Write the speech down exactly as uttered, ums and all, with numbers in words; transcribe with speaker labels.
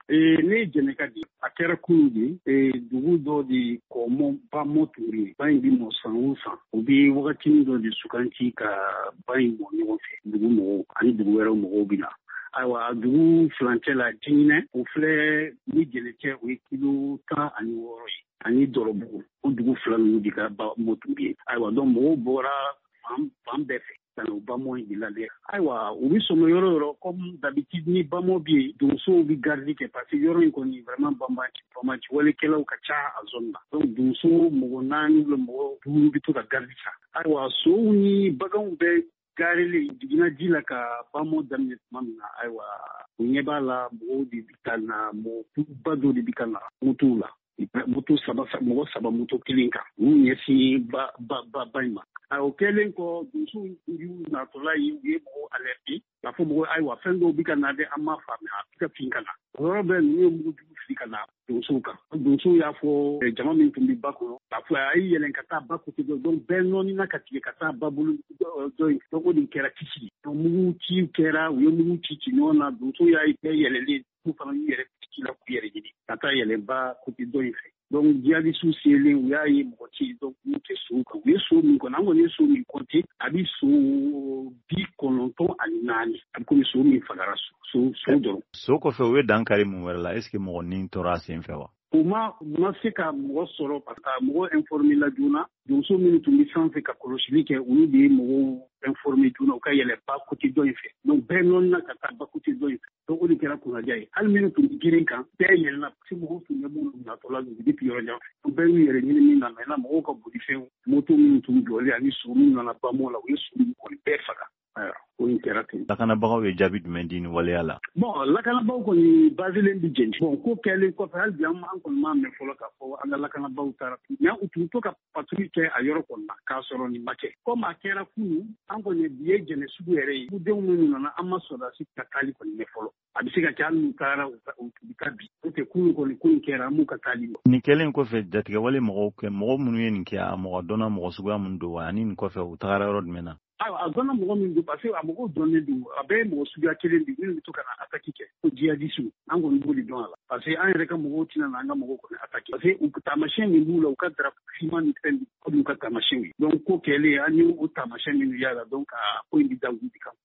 Speaker 1: ne jɛnɛ ka di a kɛra kunu de dugu dɔ de kɔmɔ ba mɔturi ba in bi mɔ san o san u bɛ wagati dɔ de suganti ka ba in mɔ ɲɔgɔn fɛ dugu mɔgɔw ani dugu wɛrɛ mɔgɔw bɛ na ayiwa dugu filancɛ la jinɛ o filɛ ni jɛnɛkɛ o ye kilo tan ani wɔɔrɔ ye ani dɔrɔbugu o dugu fila ninnu de ka ba mɔturi ye ayiwa donc mɔgɔw bɔra fan bɛɛ fɛ u bamɔ in de la dɛ ayiwa u bɛ sɔmɔ yɔrɔ yɔrɔ comme d'habitude ni bamɔ bɛ yen donsow bɛ garidi kɛ parce que yɔrɔ in kɔni vraiment bambaci bambaci walekɛlaw ka ca a zone na donc donso mɔgɔ naani ou mɔgɔ duuru bɛ to ka garidi ca ayiwa sow ni baganw bɛ gaarili jiginna ji la ka bamɔ daminɛ tuma min na ayiwa u ɲɛ b'a la mɔgɔw de bɛ ka na mɔgɔba dɔ de bɛ ka na motow la moto saba mɔgɔ saba moto kelen kan u ɲɛsin ba ba ba ba in ma a o kɛlen kɔ donsow y'u natɔla ye u ye mɔgɔw alerter k'a fɔ mɔgɔw ayiwa fɛn dɔw bɛ ka na dɛ an m'a faamuya a bɛ ka fin ka na o yɔrɔ bɛɛ ninnu ye mugujugu fili ka na donsow kan donsow y'a fɔ jama min tun bɛ ba kɔnɔ k'a fɔ a ye yɛlɛn ka taa ba kote dɔ donc bɛɛ nɔnina ka tigɛ ka taa ba bolo dɔ in donc o de kɛra kisi ye donc mugu ciw kɛra u ye mugu ci ci ɲɔgɔn na donsow y'a ye bɛɛ yɛlɛlen u fana y'u yɛrɛ ci la k'u yɛrɛ ɲini ka taa yɛlɛn ba kote dɔ in fɛ donc jihadistes selen u y'a ye mɔgɔ ci donc u tɛ sow kan u ye so min kɔnɔ an kɔni ye so min kɔnte a bɛ so bi kɔnɔntɔn ani naani a bɛ komi so min fagara so so dɔrɔn.
Speaker 2: so kɔfɛ u ye dankari mun wɛrɛ la est ce que mɔgɔ ni tora a sen fɛ wa.
Speaker 1: u ma ma se ka mɔgɔ sɔrɔ parce que mɔgɔ informé la joona donso minnu tun bɛ sanfɛ ka kɔlɔsili kɛ olu de ye mɔgɔw informé joona u ka yɛlɛ ba kote dɔ in fɛ donc bɛɛ nɔnina ka taa ba kote dɔ in fɛ donc o de kɛra kunnaja ye hali minnu tun bɛ girin kan bɛɛ yɛlɛnna parce que mɔgɔw tun bɛ minnu natɔla depuis yɔrɔ jan fɛ bɛɛ y'u yɛrɛ ɲini min na maintenant mɔgɔw ka bolifɛnw moto minnu tun jɔlen ani so minnu nana bamɔ la u ye so minnu kɔni bɛɛ faga. o in kɛra ten.
Speaker 2: lakanabagaw ye jaabi jumɛn di nin waleya la.
Speaker 1: bon lakanabagaw kɔni basilen bɛ jɛn bon ko kɛlen kɔfɛ hali bi an kɔni m'a mɛn fɔlɔ k'a fɔ an ka lakanabagaw taara mais u tun to ka patrouille kɛ a yɔrɔ kɔni na k'a sɔrɔ nin ma kɛ comme a kɛra kunun an kɔni bi ye jɛnɛ sugu yɛrɛ ye dugudenw minnu nana an ma sɔrɔdasi ka taali kɔni mɛn fɔlɔ a bɛ se ka kɛ hali n'u taara u bɛ taa bi o tɛ kunun kɔni ko in kɛra an m'u ka taali ma.
Speaker 2: nin kɛlen kɔfɛ jatigɛwale mɔgɔw kɛ mɔgɔ minnu ye nin kɛ a mɔgɔ dɔnna mɔgɔ suguya minnu don wa ani nin kɔfɛ u tagara yɔrɔ jumɛn na.
Speaker 1: ayiwa a dɔnna mɔgɔ min don parce que a mɔgɔw dɔnnen don a bɛɛ ye mɔgɔ suguya kelen de minnu bɛ to ka na attaque kɛ ko jihadistes an kɔni b'o de dɔn a la parce que an yɛrɛ ka mɔgɔw tɛna na an ka mɔgɔw kɔni attaque parce que u taamasiyɛn min b'u la u ka drapeau finman ni fɛn o y'u ka taamasiyɛnw ye donc ko kɛlen an ye o taamasiyɛn minnu y'a la donc ko in bɛ da olu de kan.